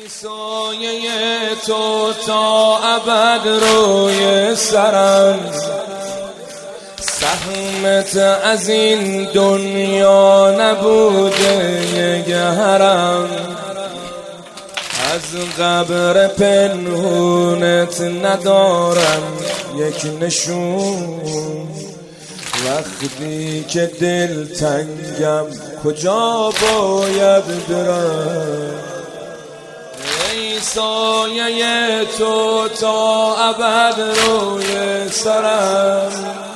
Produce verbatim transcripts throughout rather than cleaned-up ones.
سایه تو تا ابد روی سرم، سهمت از این دنیا نبوده یک حرم. از قبر پنهونت ندارم یک نشون، وقتی که دل تنگم کجا باید برم؟ ای سایه تو تا ابد روی سرم،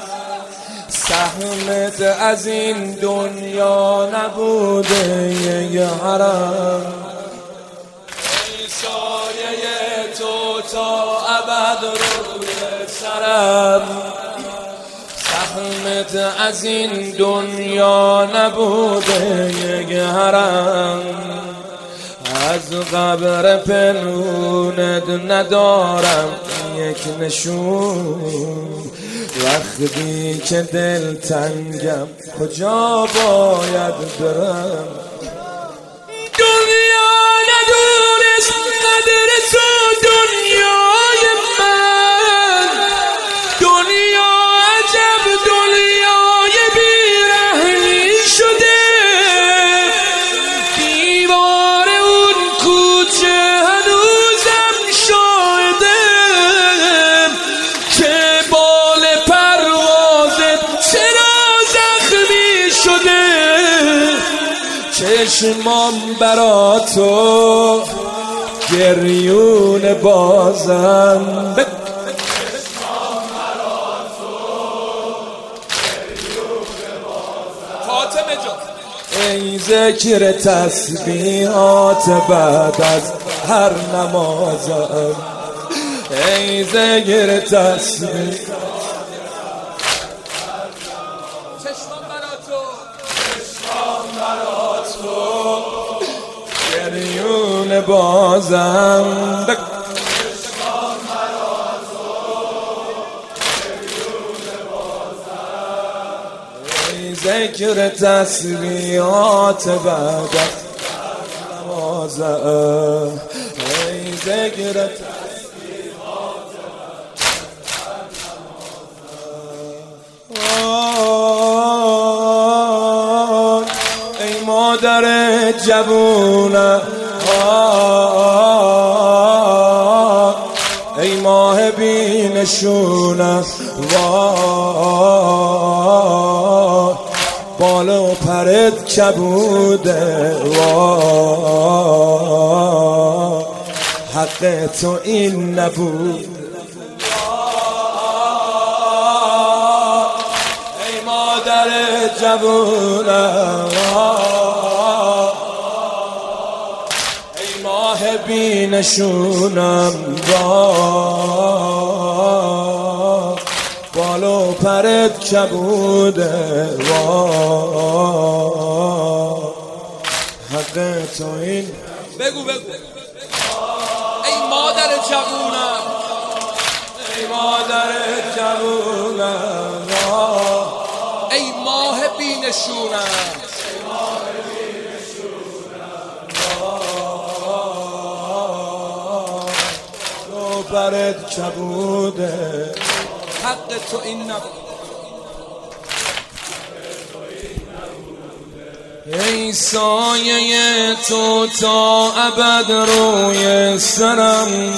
سهمت از این دنیا نبوده یک حرم. ای سایه تو تا ابد روی سرم، سهمت از این دنیا نبوده یک حرم. از قبر پنهونت ندارم یک نشون، وقتی که دل تنگم کجا باید برم؟ دنیا ندونست قدر تو دنیای من، دنیا عجب دنیای بیرحمی شده. دیوار اون کوچه هنوزم شاهدم که بال پروازت چرا زخمی شده. چشمام برا تو گریون بازم، چشمام برا تو گریون بازم. فاطمه جان ای ذکر تسبیحات بعد از هر نمازم، ای ذکر تسبیح چشمام برا تو، چشمام برا تو گریون بازم. چشمام برا تو گریون بازم. ای ذکر تسبیحات بعد از نمازم، ای ذکر تسبیحات بعد از نمازم. ای مادر جوونم، ای ماه بی نشونم، وای بال و پرت کبوده، وای حق تو این نبود. ای مادر جوونم، ای ماه بی نشونم، وای بال و پرت کبوده، وای حق تو این. بگو بگو ای مادر جوونم، ای مادر جوونم، ای ماه بی نشونم، بال و پرت کبوده، حق تو این نبود. ای سایه تو تا ابد روی سرم،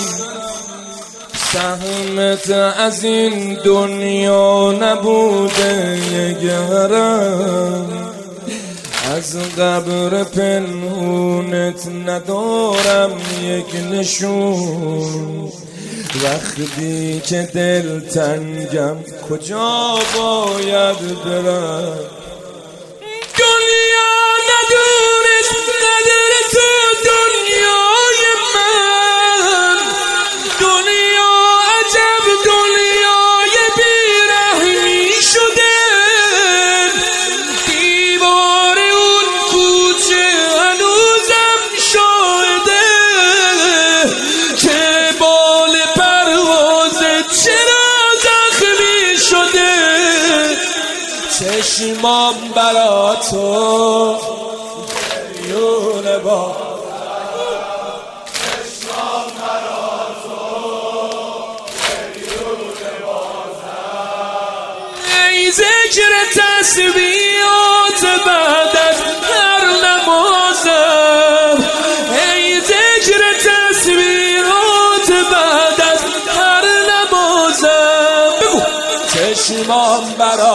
سهمت از این دنیا نبوده یک حرم. از قبر پنهونت ندارم یک نشون، وقتی که دل تنگم کجا باید برم؟ دنیا ندونست قدر تو دنیای من، دنیا عجب دنیای بیرحمی شده. دیوار اون کوچه هنوزم شاهده که بال پروازت چرا زخمی شده. چشمام برا تو گریون بازم، ذکر تسبیحات بعد از هر نمازم، ای ذکر تسبیحات بعد از هر نمازم. بگو چشمام برا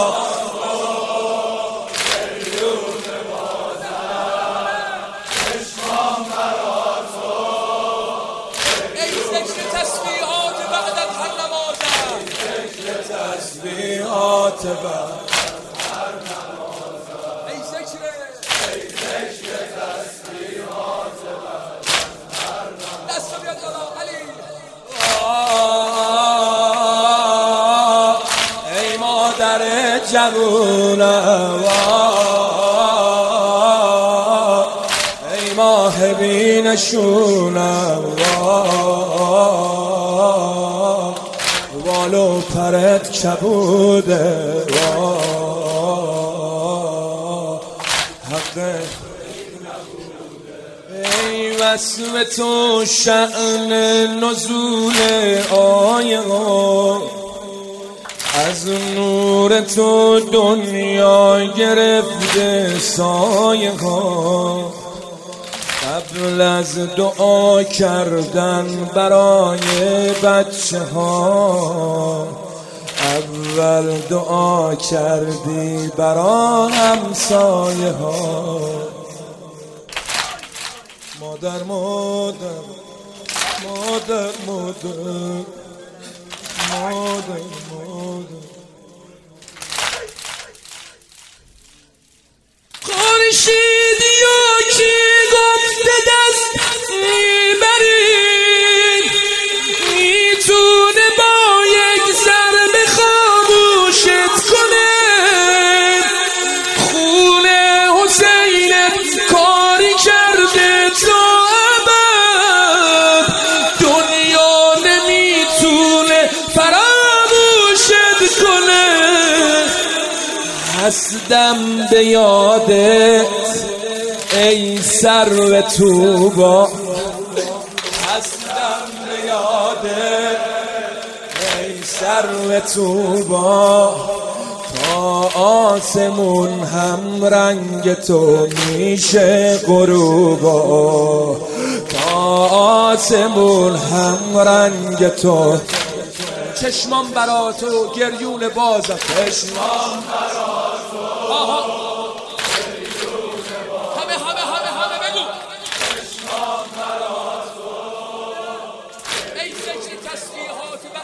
تسبیحات بعد هر نمازم، ای ذکر ای ذکر تسبیحات بعد هر نمازم. دست بیاد جلو علی. ای مادر جوونم، ای ماه بینشونم، بالو پرت کبوده، حق ای وصف تو شأن نزول آیه ها، از نور تو دنیا گرفته سایه ها. قبل از دعا کردن برای بچه ها، اول دعا کردی برای همسایه ها. مادر مادر مادر مادر مادر مادر خورشیدی و کی گفته دست میبرید، میتونه با یک ضربه خاموشت کنه. خون حسینت کاری کرده تا ابد، دنیا نمیتونه فراموشت کنه. هستم به یادت ای سرو طوبا، هستم به یادت ای سرو طوبا. تا آسمون هم رنگ تو میشه غروبا، تا آسمون هم رنگ تو. چشمان برا تو گریون بازم، چشمان برا تو آها. گریون بازم، همه همه همه همه بگو چشمان برا تو. ای ذکر تسبیحات